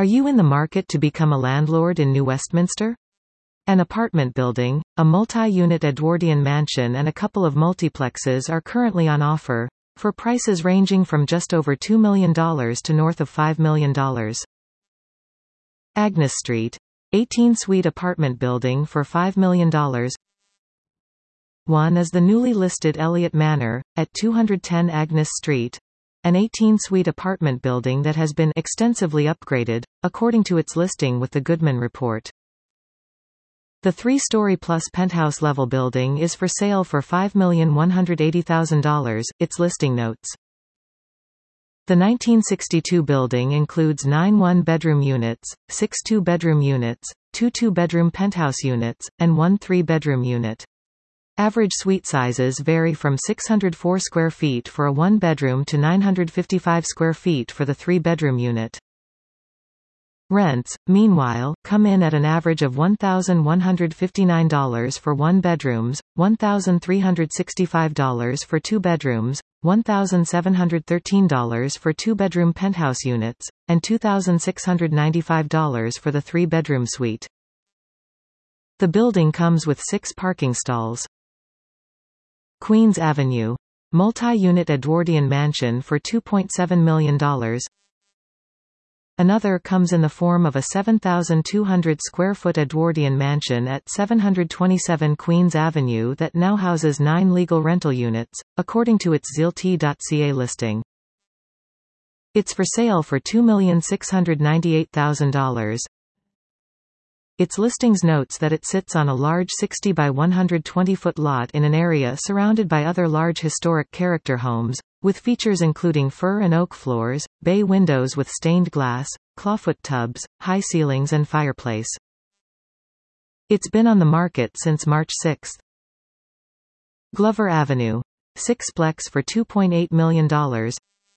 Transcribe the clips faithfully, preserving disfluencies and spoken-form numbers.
Are you in the market to become a landlord in New Westminster? An apartment building, a multi-unit Edwardian mansion and a couple of multiplexes are currently on offer, for prices ranging from just over two million dollars to north of five million dollars. Agnes Street. eighteen-suite apartment building for five million dollars. One is the newly listed Elliott Manor, at two hundred ten Agnes Street, an eighteen-suite apartment building that has been extensively upgraded, according to its listing with the Goodman Report. The three-story plus penthouse-level building is for sale for five million one hundred eighty thousand dollars, its listing notes. The nineteen sixty-two building includes nine one-bedroom units, six two-bedroom units, two two-bedroom penthouse units, and one three-bedroom unit. Average suite sizes vary from six hundred four square feet for a one-bedroom to nine hundred fifty-five square feet for the three-bedroom unit. Rents, meanwhile, come in at an average of one thousand one hundred fifty-nine dollars for one-bedrooms, one thousand three hundred sixty-five dollars for two-bedrooms, one thousand seven hundred thirteen dollars for two-bedroom penthouse units, and two thousand six hundred ninety-five dollars for the three-bedroom suite. The building comes with six parking stalls. Queens Avenue. Multi-unit Edwardian mansion for two point seven million dollars. Another comes in the form of a seven thousand two hundred square foot Edwardian mansion at seven twenty-seven Queens Avenue that now houses nine legal rental units, according to its Zilti dot C A listing. It's for sale for two million six hundred ninety-eight thousand dollars. Its listings notes that it sits on a large sixty by one hundred twenty foot lot in an area surrounded by other large historic character homes, with features including fir and oak floors, bay windows with stained glass, clawfoot tubs, high ceilings and fireplace. It's been on the market since March sixth. Glover Avenue. Sixplex for two point eight million dollars.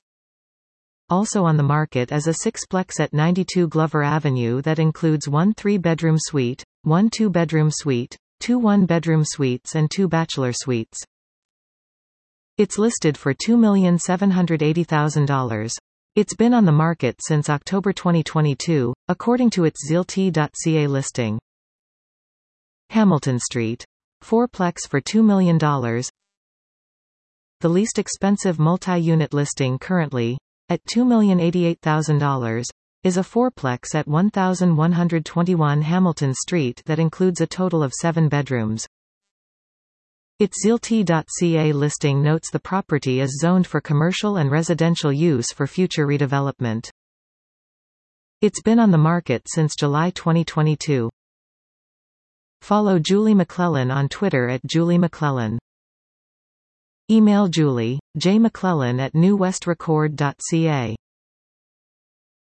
Also on the market is a sixplex at ninety-two Glover Avenue that includes one three-bedroom suite, one two-bedroom suite, two one-bedroom suites and two bachelor suites. It's listed for two million seven hundred eighty thousand dollars. It's been on the market since October twenty twenty-two, according to its Zilti dot C A listing. Hamilton Street. Fourplex for two million dollars. The least expensive multi-unit listing currently, at two million eighty-eight thousand dollars, is a fourplex at one thousand one hundred twenty-one Hamilton Street that includes a total of seven bedrooms. Its Zilti dot C A listing notes the property is zoned for commercial and residential use for future redevelopment. It's been on the market since July twenty twenty-two. Follow Julie McClellan on Twitter at Julie McClellan. Email Julie, J. McClellan at new west record dot C A.